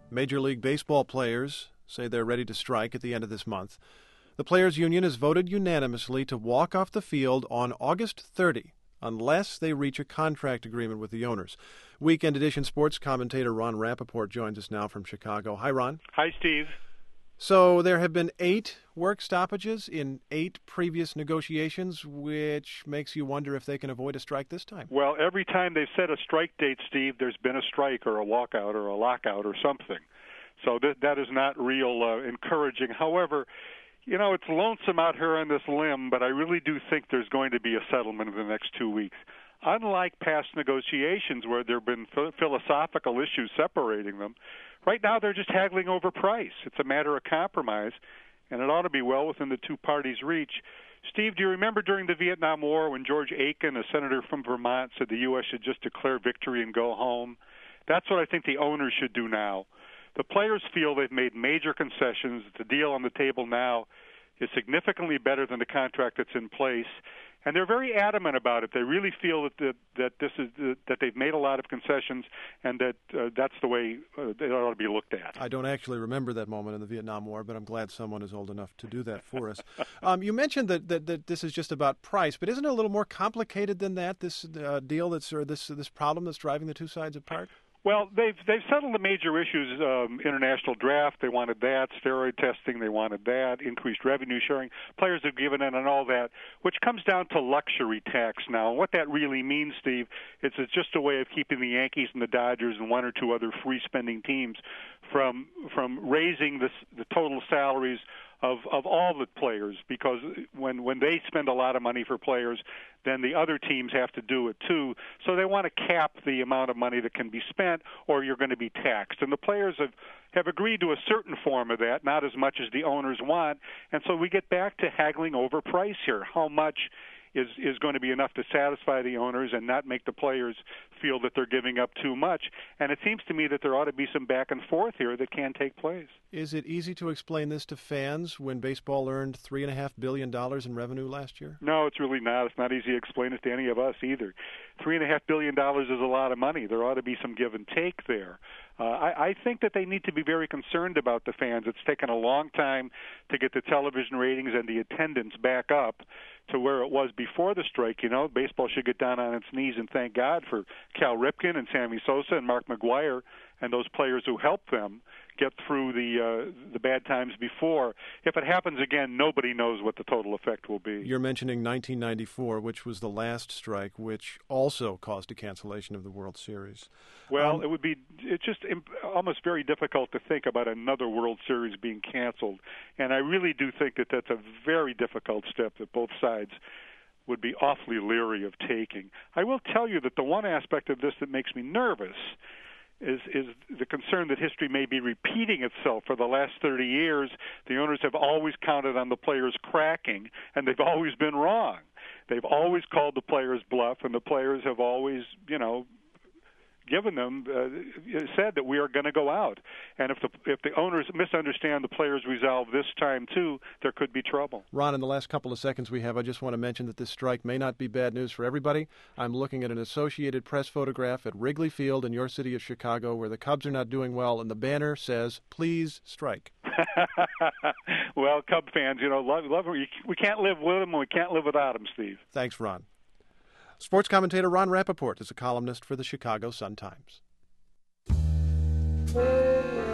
Major League Baseball players say they're ready to strike at the end of this month. The Players Union has voted unanimously to walk off the field on August 30 unless they reach a contract agreement with the owners. Weekend Edition sports commentator Ron Rappaport joins us now from Chicago. Hi, Ron. Hi, Steve. So there have been 8 work stoppages in 8 previous negotiations, which makes you wonder if they can avoid a strike this time. Well, every time they've set a strike date, Steve, there's been a strike or a walkout or a lockout or something. So that is not real encouraging. However, you know, it's lonesome out here on this limb, but I really do think there's going to be a settlement in the next 2 weeks. Unlike past negotiations where there have been philosophical issues separating them, right now they're just haggling over price. It's a matter of compromise, and it ought to be well within the two parties' reach. Steve, do you remember during the Vietnam War when George Aiken, a senator from Vermont, said the U.S. should just declare victory and go home? That's what I think the owners should do now. The players feel they've made major concessions. The deal on the table now is significantly better than the contract that's in place, and they're very adamant about it. They really feel that they've made a lot of concessions, and that that's the way it ought to be looked at. I don't actually remember that moment in the Vietnam War, but I'm glad someone is old enough to do that for us. You mentioned that this is just about price, but isn't it a little more complicated than that? This deal this problem that's driving the two sides apart. Well, they've settled the major issues. International draft, they wanted that. Steroid testing, they wanted that. Increased revenue sharing. Players have given in on all that, which comes down to luxury tax now. And what that really means, Steve, it's just a way of keeping the Yankees and the Dodgers and one or two other free-spending teams from raising the total salaries of all the players, because when they spend a lot of money for players, then the other teams have to do it too. So they want to cap the amount of money that can be spent, or you're going to be taxed. And the players have agreed to a certain form of that, not as much as the owners want. And so we get back to haggling over price here. How much is going to be enough to satisfy the owners and not make the players feel that they're giving up too much? And it seems to me that there ought to be some back and forth here that can take place. Is it easy to explain this to fans when baseball earned $3.5 billion in revenue last year? No, it's really not. It's not easy to explain it to any of us either. $3.5 billion is a lot of money. There ought to be some give and take there. I think that they need to be very concerned about the fans. It's taken a long time to get the television ratings and the attendance back up to where it was before the strike. You know, baseball should get down on its knees and thank God for Cal Ripken and Sammy Sosa and Mark McGwire and those players who helped them get through the bad times before. If it happens again, nobody knows what the total effect will be. You're mentioning 1994, which was the last strike, which also caused a cancellation of the World Series. Well, it's just almost very difficult to think about another World Series being canceled, and I really do think that that's a very difficult step that both sides would be awfully leery of taking. I will tell you that the one aspect of this that makes me nervous is the concern that history may be repeating itself. For the last 30 years, the owners have always counted on the players cracking, and they've always been wrong. They've always called the players bluff, and the players have always, given them, said that we are going to go out. And if the owners misunderstand the players' resolve this time, too, there could be trouble. Ron, in the last couple of seconds we have, I just want to mention that this strike may not be bad news for everybody. I'm looking at an Associated Press photograph at Wrigley Field in your city of Chicago where the Cubs are not doing well, and the banner says, "Please strike." Well, Cub fans, love them. We can't live with them, and we can't live without them, Steve. Thanks, Ron. Sports commentator Ron Rappaport is a columnist for the Chicago Sun-Times.